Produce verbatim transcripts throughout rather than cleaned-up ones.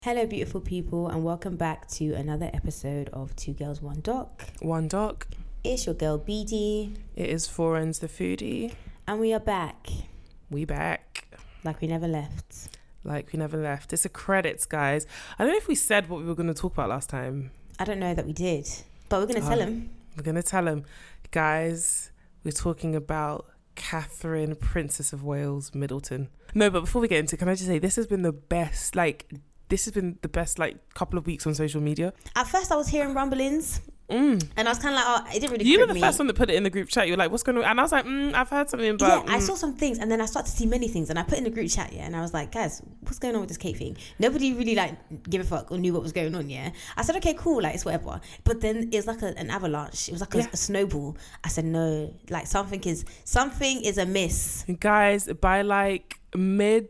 Hello, beautiful people, and welcome back to another episode of Two Girls, One Doc. One Doc. It's your girl, B D. It is Forens the foodie. And we are back. We back. Like we never left. Like we never left. It's a credits, guys. I don't know if we said what we were going to talk about last time. I don't know that we did, but we're going to oh, tell him. We're going to tell him. Guys, we're talking about Catherine, Princess of Wales, Middleton. No, but before we get into it, can I just say, this has been the best, like... This has been the best, like, couple of weeks on social media. At first, I was hearing rumblings. Mm. And I was kind of like, oh, it didn't really You grip were the me. first one that put it in the group chat. You were like, what's going on? And I was like, mm, I've heard something, but... Yeah, mm. I saw some things, and then I started to see many things, and I put in the group chat, yeah, and I was like, guys, what's going on with this Kate thing? Nobody really, like, gave a fuck or knew what was going on, yeah? I said, okay, cool, like, it's whatever. But then it was like a, an avalanche. It was like a, yeah. a snowball. I said, no, like, something is, something is amiss. Guys, by, like, mid...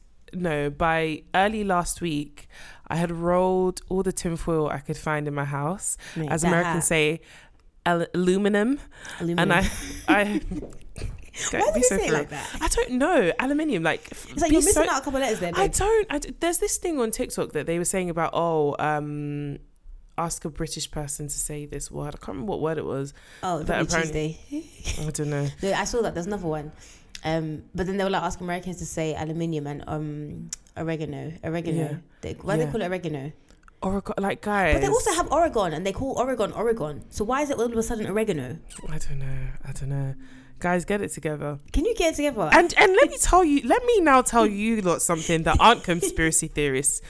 No, by early last week... I had rolled all the tinfoil I could find in my house. Mate, as Americans hat. say, al- aluminum. aluminum. And I... I Why do you so say it like that? I don't know. Aluminium, like... It's like you're missing so, out a couple of letters there, babe. I don't... I, there's this thing on TikTok that they were saying about, oh, um... ask a British person to say this word. I can't remember what word it was. Oh, that Tuesday. I don't know. No, I saw that. There's another one. Um, but then they were like asking Americans to say aluminium and um oregano. Oregano. Yeah. They, why yeah. do they call it oregano? Oregon, like guys. But they also have Oregon, and they call Oregon Oregon. So why is it all of a sudden oregano? I don't know. I don't know. Guys, get it together. Can you get it together? And and let me tell you. Let me now tell you lot something that aren't conspiracy theorists.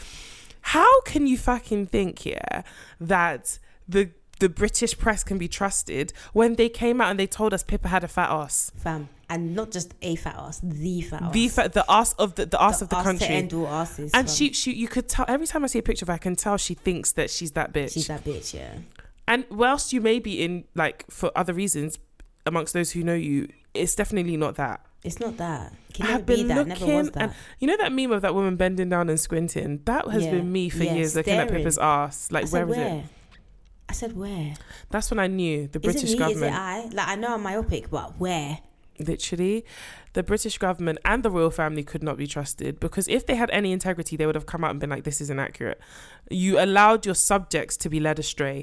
How can you fucking think here that the the British press can be trusted when they came out and they told us Pippa had a fat ass? Fam. And not just a fat ass, the fat ass. The fat, the ass of the the ass the of the ass country. To end all asses, and she, she, you could tell every time I see a picture of her, I can tell she thinks that she's that bitch. She's that bitch, yeah. And whilst you may be in, like, for other reasons, amongst those who know you, it's definitely not that. It's not that. It can I never have been be that. looking, Never was that. And you know that meme of that woman bending down and squinting? That has yeah. been me for yeah, years, staring. looking at Pippa's ass. Like, where is where? it? I said, where? That's when I knew the British is it me? government. Is it I? Like, I know I'm myopic, but where? Literally, the British government and the royal family could not be trusted, because if they had any integrity, they would have come out and been like, this is inaccurate. You allowed your subjects to be led astray.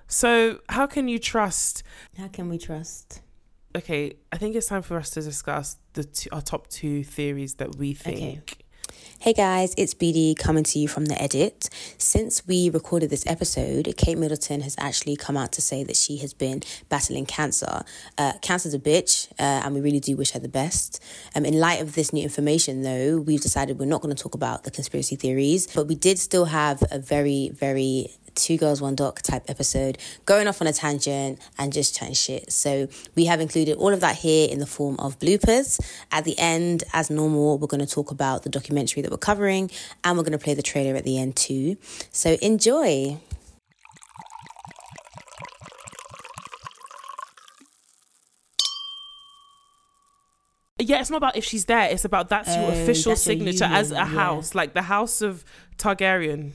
So how can you trust? How can we trust? Okay, I think it's time for us to discuss the two, our top two theories that we think. Okay. Hey guys, it's B D coming to you from the edit. Since we recorded this episode, Kate Middleton has actually come out to say that she has been battling cancer. Uh, cancer's a bitch, uh, and we really do wish her the best. Um, in light of this new information, though, we've decided we're not going to talk about the conspiracy theories, but we did still have a very, very Two Girls, One Doc type episode, going off on a tangent and just chatting shit. So we have included all of that here in the form of bloopers. At the end, as normal, we're going to talk about the documentary that we're covering, and we're going to play the trailer at the end too. So enjoy. Yeah, it's not about if she's there. It's about that's your oh, official that's signature as a house, yeah. Like the House of Targaryen.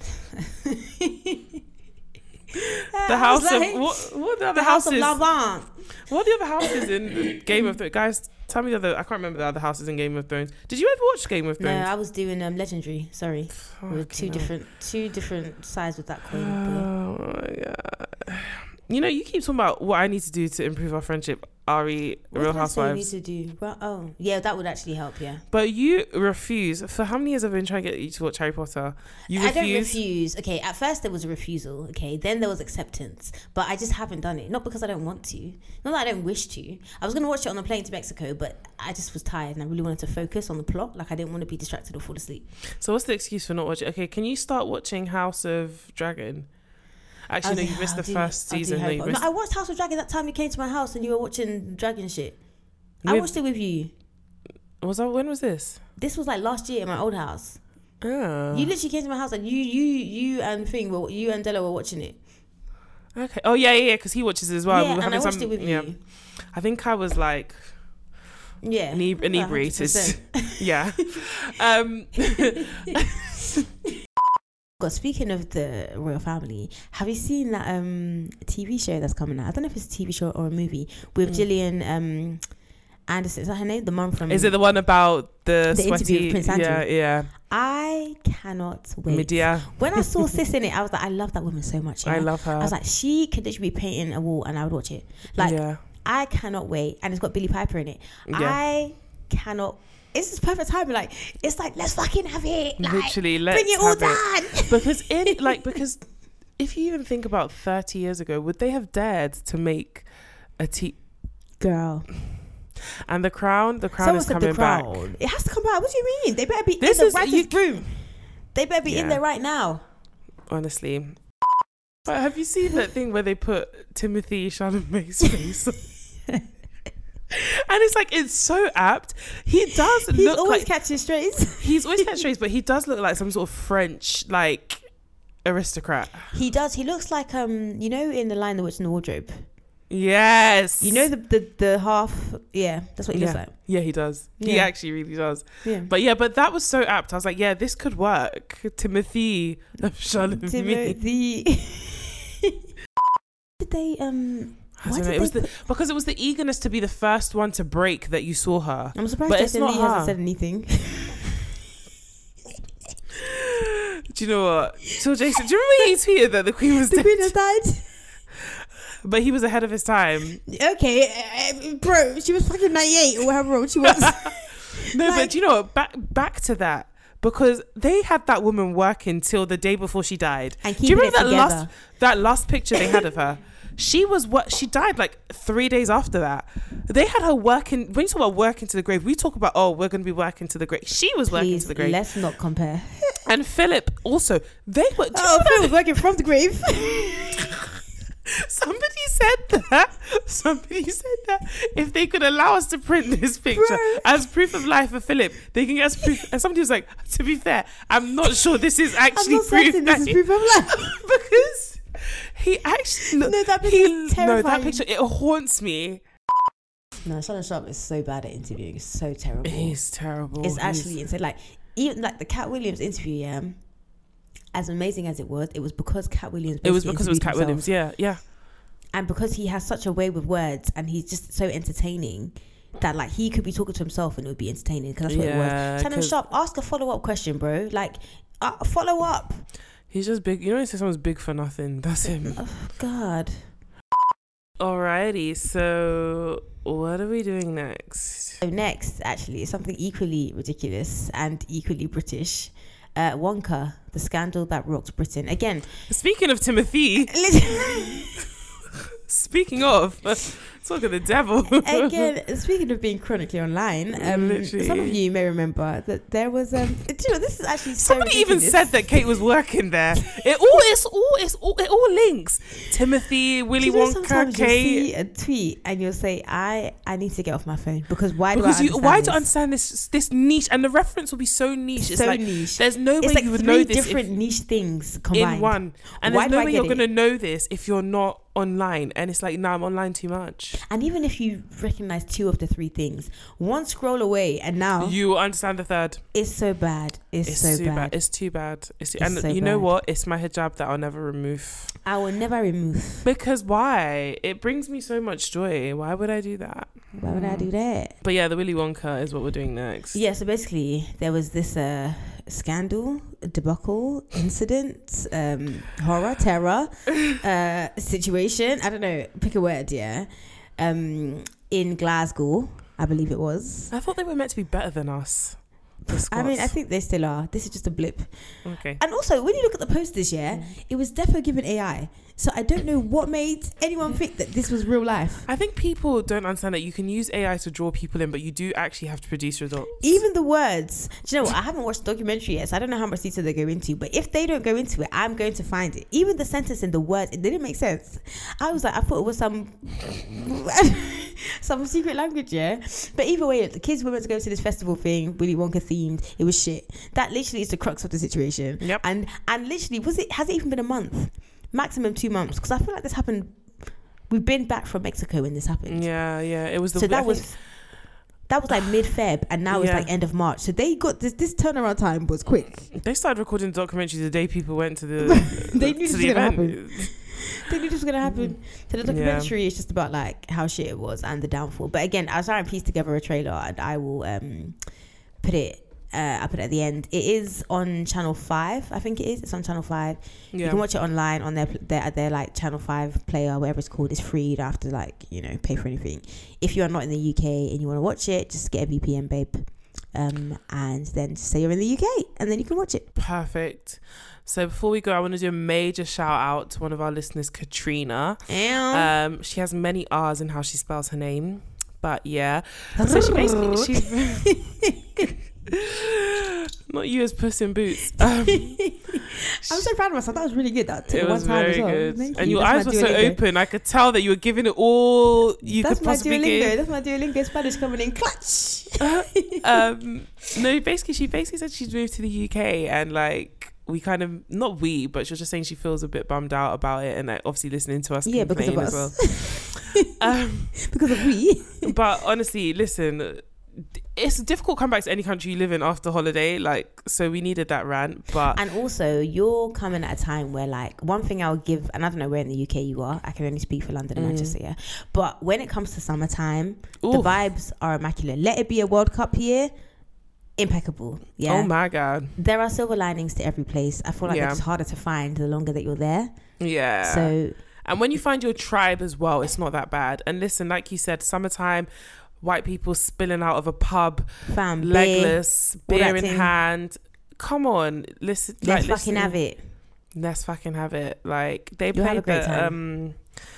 The house like, of what? What are the other the houses? House of Lavant. What are the other houses in Game of Thrones? Guys, tell me the other. I can't remember the other houses in Game of Thrones. Did you ever watch Game of Thrones? No, I was doing um, Legendary. Sorry, with two different, two different sides with that coin. Oh my god! You know, you keep talking about what I need to do to improve our friendship. Ari, what Real did Housewives. I need to do? Well, oh, yeah, that would actually help. Yeah. But you refuse. For how many years have I been trying to get you to watch Harry Potter? You refuse. I don't refuse. Okay, at first there was a refusal. Okay, then there was acceptance. But I just haven't done it. Not because I don't want to. Not that I don't wish to. I was going to watch it on the plane to Mexico, but I just was tired and I really wanted to focus on the plot. Like I didn't want to be distracted or fall asleep. So what's the excuse for not watching? Okay, can you start watching House of Dragon? Actually, no, you missed the first season. No, no, I watched House of Dragon that time you came to my house and you were watching dragon shit. With, I watched it with you. Was that, when was this? This was like last year in my old house. Oh. You literally came to my house and you, you, you and Thing were, you and Della were watching it. Okay. Oh yeah, yeah, because he watches it as well. Yeah, we and I watched some, it with yeah. you. I think I was like, yeah, ineb- inebriated. Yeah. um. God, speaking of the royal family, have you seen that um T V show that's coming out? I don't know if it's a T V show or a movie with mm. Gillian um Anderson. Is that her name? The mum from... Is it the one about the, the sweaty... interview with Prince Andrew? Yeah, yeah. I cannot wait. Medea. When I saw Sis in it, I was like, I love that woman so much. Yeah? I love her. I was like, she could literally be painting a wall and I would watch it. Like, yeah. I cannot wait. And it's got Billie Piper in it. Yeah. I cannot... It's this perfect time. Like, it's like, let's fucking have it. Like, literally, let's bring it all have down. It. Because in like because if you even think about thirty years ago, would they have dared to make a T? Girl. And the Crown, the Crown Someone is coming the crown. back. It has to come back. What do you mean? They better be this in the is, writer's you, room. They better be yeah. in there right now. Honestly. But have you seen that thing where they put Timothy Chalamet's face? And it's like, it's so apt. He does he's look always like... catching strays. He's always catching strays, but he does look like some sort of French, like, aristocrat. He does. He looks like, um, you know, in The Lion, the Witch and the Wardrobe. Yes. You know the the, the half... Yeah, that's what he yeah. looks like. Yeah, he does. Yeah. He actually really does. Yeah. But yeah, but that was so apt. I was like, yeah, this could work. Timothy Chalamet. Timothy... Did they... um? I don't know. It was the, because it was the eagerness to be the first one to break that you saw her. I'm surprised but Jason it's not Lee her. hasn't said anything. Do you know what? So Jason, do you remember he tweeted that the Queen was the dead? The Queen has died. But he was ahead of his time. Okay, uh, bro, she was fucking ninety-eight or however old she was. No, like, but do you know what? Back back to that. Because they had that woman working till the day before she died. And do you remember that together. last that last picture they had of her? She was what she died like three days after that. They had her working. When you talk about working to the grave, we talk about oh, we're going to be working to the grave. She was Please, working to the grave. Let's not compare. And Philip also. They were. Oh, Philip was working from the grave. Somebody said that. Somebody said that if they could allow us to print this picture Bro. as proof of life for Philip, they can get us proof. And somebody was like, to be fair, I'm not sure this is actually I'm not proof. certain this is proof of life because he actually look, no, that picture he, is terrifying. No, that picture it haunts me. No, Shannon Sharp is so bad at interviewing. It's so terrible. He's terrible. It's He's... actually insane. Like even like the Cat Williams interview, yeah. As amazing as it was, it was because Cat Williams. It was because it was Cat himself. Williams. Yeah, yeah. And because he has such a way with words, and he's just so entertaining. That like he could be talking to himself and it would be entertaining because that's what yeah, it was. Shannon Sharp, ask a follow up question, bro. Like, uh, follow up. He's just big. You know, he says someone's big for nothing. That's him. Oh, God. Alrighty, so what are we doing next? So next, actually, is something equally ridiculous and equally British. Uh, Wonka, the scandal that rocked Britain. Again, speaking of Timothy. Speaking of, talk of the devil. Again, speaking of being chronically online, um, some of you may remember that there was. Um, do you know, this is actually so somebody ridiculous. even said that Kate was working there. It all, it's all, it's all, it all links. Timothy, Willy do you know, Wonka, sometimes Kate. You'll see a tweet and you'll say, "I, I need to get off my phone because why do because I you, understand why this? do I understand this this niche?" And the reference will be so niche. It's so like niche. There's no it's way like you would three know this different if, niche things combined in one. And why there's no I way get you're it? gonna know this if you're not online. And it's like, nah, I'm online too much. And even if you recognize two of the three things, one scroll away and now you understand the third. It's so bad. It's, It's so too bad. bad. It's too bad. It's, It's and so you know bad. what? It's my hijab that I'll never remove. I will never remove. Because why? It brings me so much joy. Why would I do that? Why would I do that? But yeah, the Willy Wonka is what we're doing next. Yeah, so basically there was this uh, scandal, debacle, incident, um, horror, terror uh, situation. I don't know, pick a word, yeah. Um, in Glasgow, I believe it was. I thought they were meant to be better than us. I mean, I think they still are. This is just a blip. Okay. And also, when you look at the post this year, it was defo given A I. So I don't know what made anyone think that this was real life. I think people don't understand that you can use A I to draw people in, but you do actually have to produce results. Even the words. Do you know what? I haven't watched the documentary yet, so I don't know how much detail they go into. But if they don't go into it, I'm going to find it. Even the sentence and the words, it didn't make sense. I was like, I thought it was some some secret language, yeah. But either way, the kids were meant to go to this festival thing, Willy Wonka themed. It was shit. That literally is the crux of the situation. Yep. And and literally, was it? Has it even been a month? Maximum two months, because I feel like this happened. We've been back from Mexico when this happened. Yeah, yeah. It was the so that I was think, that was like mid Feb, and now Yeah. it's like end of March. So they got this. This turnaround time was quick. they started recording documentaries the day people went to the They to knew this the was gonna event. think it's just gonna happen. So the documentary yeah. is just about like how shit it was and the downfall. But again, I'll try and piece together a trailer and I will um put it uh I put it at the end. It is on Channel five, I think it is. It's on Channel five. Yeah. You can watch it online on their their their like Channel five player, whatever it's called. It's free. You don't have to like, you know, pay for anything. If you are not in the U K and you want to watch it, just get a V P N, babe. Um and then just say you're in the U K and then you can watch it. Perfect. So before we go, I want to do a major shout out to one of our listeners, Katrina. Ew. Um, she has many R's in how she spells her name, but yeah. So she basically, she's not you as Puss in Boots. Um, I'm so proud of myself. That was really good. That took it one was time very as well. good. Thank and you. your That's eyes were so open. I could tell that you were giving it all you That's could possibly my give. That's my Duolingo Spanish coming in clutch. um, no, basically, she basically said she's moved to the U K and like. We kind of not we, but she was just saying she feels a bit bummed out about it, and like, obviously listening to us yeah, complain because of as us. well. um, because of we. But honestly, listen, it's a difficult comeback to any country you live in after holiday. Like, so we needed that rant, but and also you're coming at a time where like one thing I'll give, and I don't know where in the U K you are. I can only speak for London and mm. Manchester, yeah. But when it comes to summertime, Oof. the vibes are immaculate. Let it be a World Cup year. Impeccable. Yeah. Oh my god. There are silver linings to every place. I feel like yeah. it's harder to find the longer that you're there. Yeah. So and when you find your tribe as well, it's not that bad. And listen, like you said, summertime, white people spilling out of a pub, Fam, legless, beer, beer in thing. hand. Come on, listen. Let's like, fucking listen. have it. Let's fucking have it. Like they You'll played the um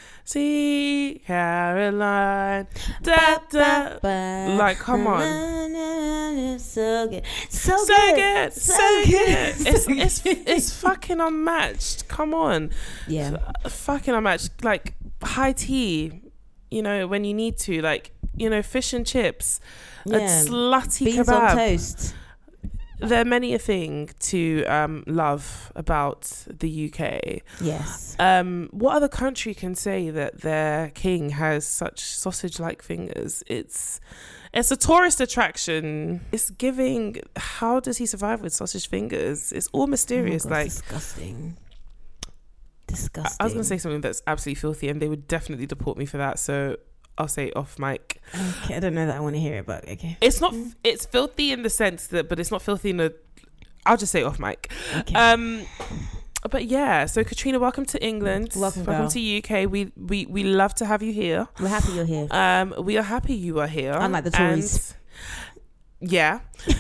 See Caroline, da, da. Like, come on, so good, so, so good, good, so, so good. good. It's it's it's fucking unmatched. Come on, yeah, F- fucking unmatched. Like high tea, you know, when you need to, like you know, fish and chips, yeah. a slutty beans kebab. on toast. There are many a thing to um, love about the U K. Yes. Um, what other country can say that their king has such sausage-like fingers? It's it's a tourist attraction. It's giving. How does he survive with sausage fingers? It's all mysterious. Oh my God, like disgusting. Disgusting. I, I was gonna say something that's absolutely filthy, and they would definitely deport me for that. So. I'll say it off mic. Okay, I don't know that I want to hear it, but okay. It's not. It's filthy in the sense that, but it's not filthy in a. I'll just say it off mic. Okay. Um, but yeah. So Katrina, welcome to England. Welcome, welcome girl. to U K. We we we love to have you here. We're happy you're here. Um, we are happy you are here. Unlike the Tories. And, yeah.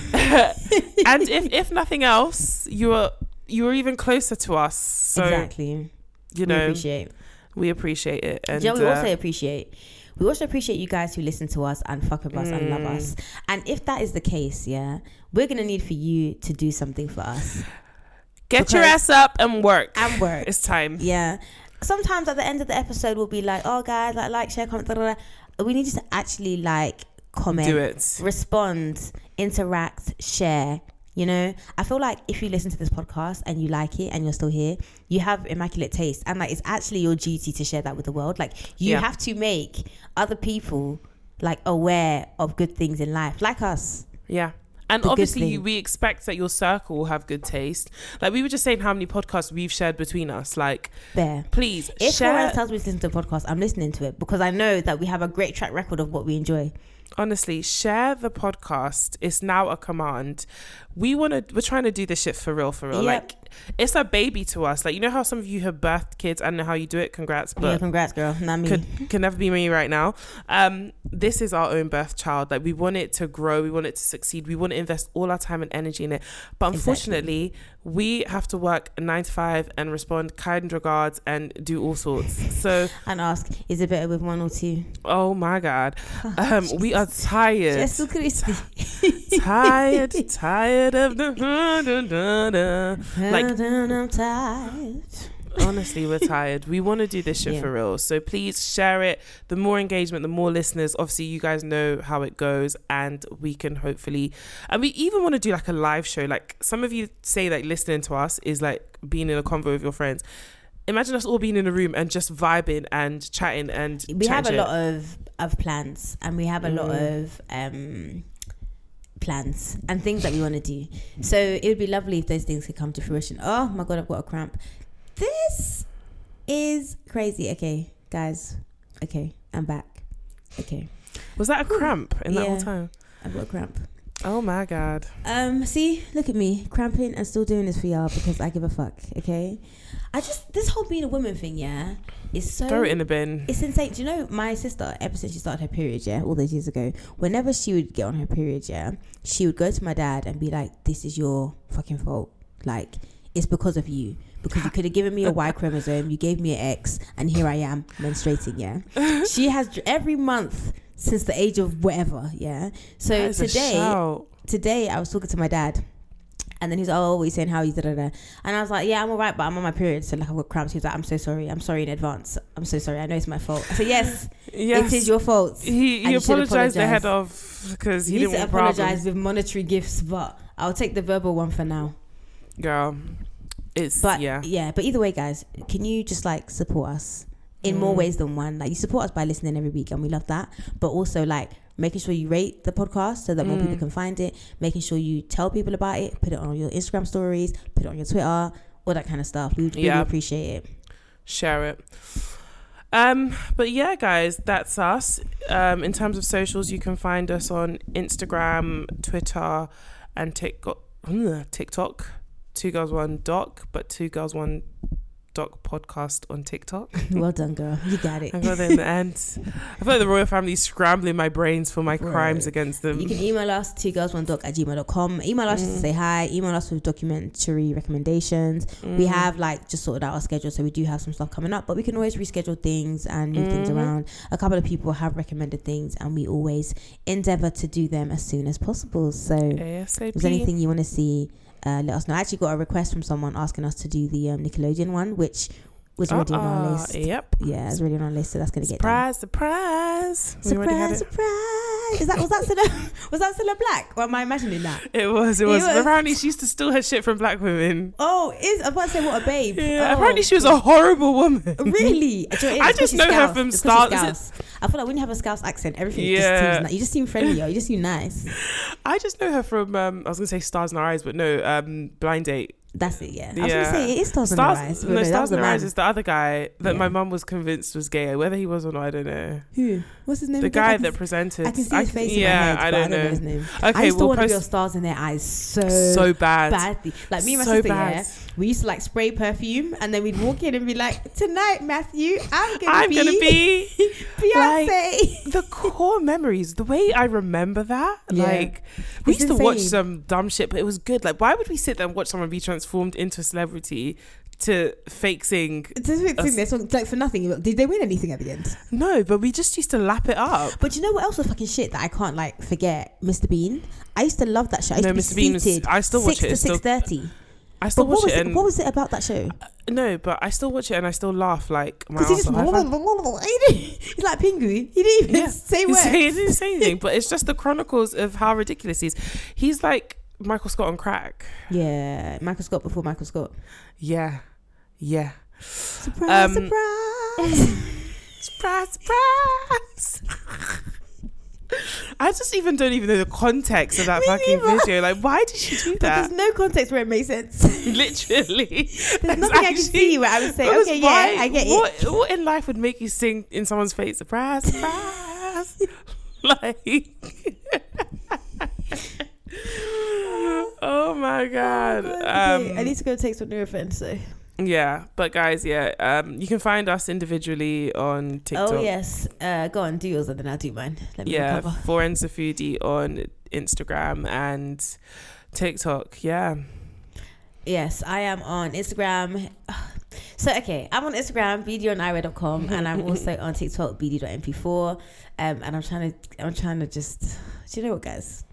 And if if nothing else, you are you are even closer to us. So, exactly. You know, we appreciate. We appreciate it. And yeah, we uh, also appreciate. We also appreciate you guys who listen to us and fuck with us mm. and love us. And if that is the case, yeah, we're going to need for you to do something for us. Get because your ass up and work. And work. It's time. Yeah. Sometimes at the end of the episode, we'll be like, oh, guys, like, like share, comment, da, da, da. We need you to actually, like, comment. Do it. Respond, interact, share. You know, I feel like if you listen to this podcast and you like it and you're still here, you have immaculate taste, and like it's actually your duty to share that with the world. Like you yeah. have to make other people like aware of good things in life, like us. Yeah. And the obviously we expect that your circle will have good taste. Like we were just saying how many podcasts we've shared between us. Like there, please if share. someone tells me to listen to a podcast, I'm listening to it because I know that we have a great track record of what we enjoy. Honestly, share the podcast. It's now a command. We want to, we're trying to do this shit for real, for real. Yep. Like, it's a baby to us. Like, you know how some of you have birthed kids? I don't know how you do it. Congrats. But yeah, congrats, girl. Not me. Could, can never be me right now. Um, this is our own birth child. Like, we want it to grow. We want it to succeed. We want to invest all our time and energy in it. But unfortunately, exactly. we have to work nine to five and respond kind regards and do all sorts. So and ask, is it better with one or two? Oh my God. Um, we are tired. Jesus Christ. tired, tired of the like I'm tired. Honestly, we're tired. We want to do this shit yeah. for real. So please share it. The more engagement, the more listeners. Obviously, you guys know how it goes, and we can hopefully. And we even want to do like a live show. Like some of you say that listening to us is like being in a convo with your friends. Imagine us all being in a room and just vibing and chatting and. We have shit. a lot of of plans, and we have a mm. lot of um. plans and things that we want to do. So it would be lovely if those things could come to fruition. Oh my God, I've got a cramp. This is crazy. Okay, guys. Okay, I'm back. Okay. Was that a cramp in that Yeah. whole time? I've got a cramp. Oh my God. Um, see, look at me, cramping and still doing this for y'all because I give a fuck, okay? I just, this whole being a woman thing, yeah, is so... Throw it in the bin. It's insane. Do you know, my sister, ever since she started her period, yeah, all those years ago, whenever she would get on her period, yeah, she would go to my dad and be like, this is your fucking fault. Like, it's because of you. Because you could have given me a Y chromosome, you gave me an X, and here I am menstruating, yeah? She has, every month... since the age of whatever, yeah. So today, today I was talking to my dad, and then he's oh, what are you saying? How are you? Da, da, da. And I was like, yeah, I'm alright, but I'm on my period, so like I've got cramps. He was like, I'm so sorry. I'm sorry in advance. I'm so sorry. I know it's my fault. I said, yes, yes. it is your fault. He, he apologized ahead of because he, he didn't needs want to apologize problems. with monetary gifts, but I'll take the verbal one for now. Girl, it's But yeah, yeah. But either way, guys, can you just like support us? In more ways than one. Like, you support us by listening every week, and we love that. But also, like, making sure you rate the podcast so that more Mm. people can find it. Making sure you tell people about it. Put it on your Instagram stories. Put it on your Twitter. All that kind of stuff. We would really Yeah. appreciate it. Share it. Um, but yeah, guys, that's us. Um, in terms of socials, you can find us on Instagram, Twitter, and TikTok. TikTok. Two Girls One Doc, but Two Girls One Doc podcast on TikTok. Well done, girl. You got it. I got it in the end. I feel like the royal family is scrambling my brains for my Right. crimes against them. You can email us two girls one doc at gmail dot com. Email us just to say hi. Email us with documentary recommendations. Mm. We have like just sorted out our schedule, so we do have some stuff coming up, but we can always reschedule things and move things Mhm. around. A couple of people have recommended things, and we always endeavor to do them as soon as possible. So ASAP. if there's anything you want to see, uh, let us know. I actually got a request from someone asking us to do the um, Nickelodeon one, which was already on our Uh-uh. list. Yep. Yeah, it's already on our list, so that's gonna get done. Surprise, surprise. We already had Surprise, it. surprise! Is that was that Cilla, was that Cilla Black? Or am I imagining that? It was, it was. was. Apparently, she used to steal her shit from black women. Oh, is I was about to say what a babe. Yeah, Oh, apparently, she was a horrible woman. really. Do you know what it is? I It's 'cause just she's know her Scouse. from It's 'cause she's Star- Scouse. I feel like when you have a Scouse accent, everything Yeah. just seems like you just seem friendlier. You just seem nice. I just know her from, um, I was going to say Stars in Her Eyes, but no, um, Blind Date. That's it. Yeah. I was Yeah. gonna say it is Stars in Stars, Her Eyes. no, but that Stars was in the Her Eyes man. is the other guy that Yeah. my mum was convinced was gay. Whether he was or not, I don't know. Who? What's his name? The again? I guy can that s- presented. I can see his I- face yeah, in my head, I but don't I don't know know. his name. Okay, I used to we'll want to post build stars in their eyes so so bad. badly. Like me and my So sister, bad. yeah, we used to like spray perfume, and then we'd walk in and be like, "Tonight, Matthew, I'm gonna I'm be, gonna be Beyonce." the core memories. The way I remember that, Yeah. like we It's used to watch insane. some dumb shit, but it was good. Like, why would we sit there and watch someone be transformed into a celebrity to fake sing? Just sing their song like for nothing. Did they win anything at the end? No, but we just used to lap it up. But you know what else was fucking shit that I can't like forget? Mister Bean. I used to love that show. I used No, to be Mister Bean was- seated I still watch six it. to It's still- six thirty. I still But what watch was it, it? and What was it about that show? no, but I still watch it and I still laugh like my Because he ass just off. I find- he's like Pingu. He didn't even Yeah. say He words. didn't say anything, but it's just the chronicles of how ridiculous he is. He's like Michael Scott on crack. Yeah, Michael Scott before Michael Scott. Yeah, yeah. Surprise! Um, surprise! Surprise, surprise. I just even don't even know the context of that Me fucking neither. video. Like, why did she do But that? there's no context where it makes sense. Literally. There's nothing I can see where I would say, Because okay, why- yeah, I get what, it. What in life would make you sing in someone's face? Surprise, surprise. Like, oh my god. Oh, Um, okay, I need to go take some Nurofen. So. yeah, but guys, yeah, um, you can find us individually on TikTok. Oh yes, uh, go on, do yours and then I'll do mine. Let me Yeah, recover. Forenza Foodie on Instagram and TikTok. Yeah. Yes, I am on Instagram. So okay, I'm on Instagram, b d on i w a dot com, and I'm also on TikTok, b d dot m p four. Um, and I'm trying to, I'm trying to just, do you know what, guys?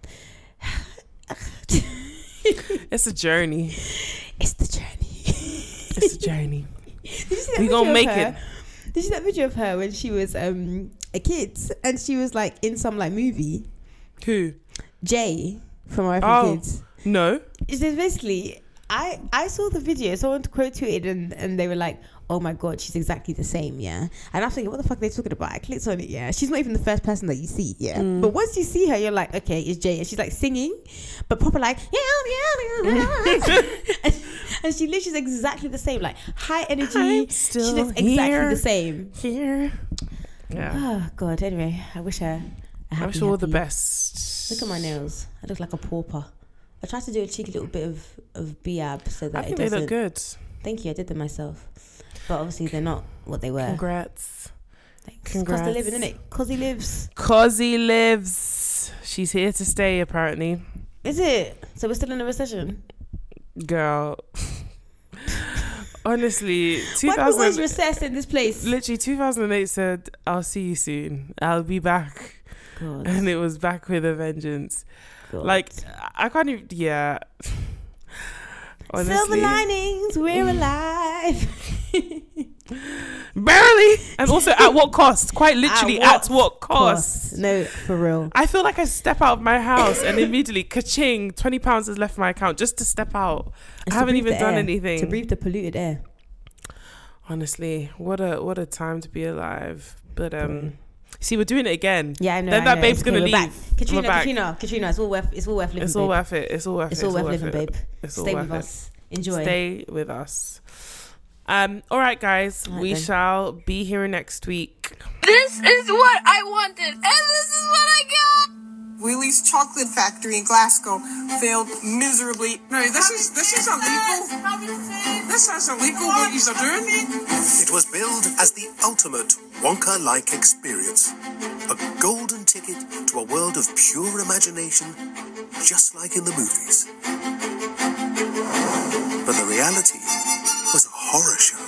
It's a journey. It's the journey. It's a journey. Did you see that We video gonna of make her? it. Did you see that video of her when she was um a kid and she was like in some like movie? Who? Jay from Our Oh. Kids. No. It's just basically, I I saw the video. Someone quote tweeted and, and they were like, "Oh my god, she's exactly the same." Yeah, and I'm thinking, what the fuck are they talking about? I clicked on it. Yeah, she's not even the first person that you see. Yeah, Mm. but once you see her, you're like, okay, it's Jay, and she's like singing, but proper like, yeah, yeah, yeah. and, And she literally is exactly the same. Like high energy. I'm still she looks here. exactly the same. Here. Yeah. Oh God. Anyway, I wish her. A happy, I wish her all the happy- best. Look at my nails. I look like a pauper. I tried to do a cheeky little bit of of B-ab so that I it think they doesn't. look good. Thank you. I did them myself, but obviously they're not what they were. Congrats. Thanks. Congrats. Cause they live, isn't it? Cause he lives. Cozzy lives. She's here to stay, apparently. Is it? So we're still in a recession. Girl. Honestly, two When we was thousand recess in this place? literally two thousand eight said, "I'll see you soon. I'll be back," God. and it was back with a vengeance. God. Like I can't even. Yeah. Honestly, Silver linings, we're alive. barely, and also at what cost? Quite literally, at what, what cost? cost? No, for real. I feel like I step out of my house and immediately, ka-ching, twenty pounds has left my account just to step out. It's I to haven't breathe even the done air, anything. to breathe the polluted air. Honestly, what a what a time to be alive. But um, see, we're doing it again. Yeah, I know. Then I that know. babe's It's okay, gonna we're leave. back. Katrina, We're back. Katrina, Katrina. It's all worth. It's all worth living. It's all babe. worth it. It's all worth It's it. all worth living, it. babe. It's all Stay worth with it. us. Enjoy. Stay with us. Um. All right, guys. All right, we then. shall be here next week. This is what I wanted, and this is what I got. Willie's Chocolate Factory in Glasgow failed miserably. No, this is this is illegal. This is illegal what you're doing. It was billed as the ultimate Wonka-like experience. A golden ticket to a world of pure imagination, just like in the movies. But the reality was a horror show.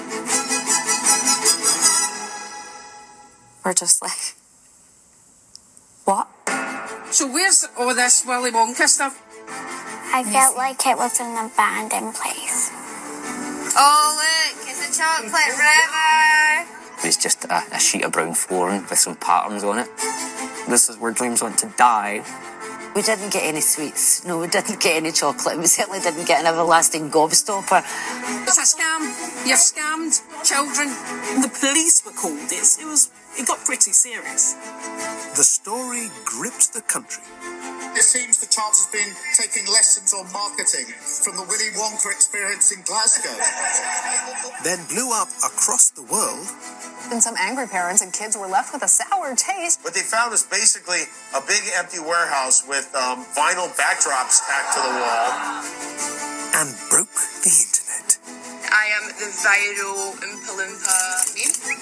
We're just like, what? So where's all this Willy Wonka stuff? I felt like it was an abandoned place. Oh look, it's a chocolate river. It's just a, a sheet of brown flooring with some patterns on it. This is where dreams went to die. We didn't get any sweets. No, we didn't get any chocolate. We certainly didn't get an everlasting gobstopper. It's a scam. You've scammed children. The police were called. It's, it was. It got pretty serious. The story gripped the country. It seems the chance has been taking lessons on marketing from the Willy Wonka experience in Glasgow. Then blew up across the world. And some angry parents and kids were left with a sour taste. What they found is basically a big empty warehouse with um, vinyl backdrops tacked to the wall. And broke the internet. I am the viral Oompa Loompa meme.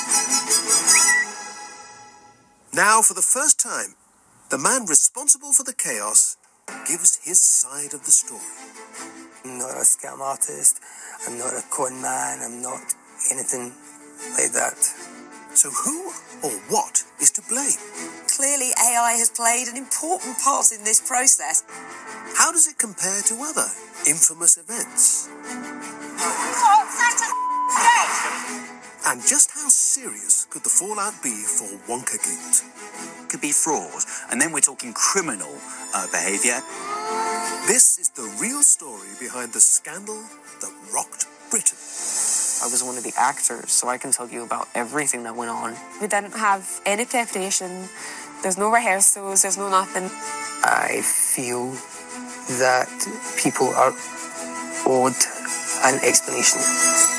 Now, for the first time, the man responsible for the chaos gives his side of the story. I'm not a scam artist. I'm not a con man. I'm not anything like that. So who or what is to blame? Clearly, A I has played an important part in this process. How does it compare to other infamous events? And just how serious could the fallout be for Wonkagate? Could be fraud, and then we're talking criminal uh, behaviour. This is the real story behind the scandal that rocked Britain. I was one of the actors, so I can tell you about everything that went on. We didn't have any preparation. There's no rehearsals. There's no nothing. I feel that people are owed an explanation.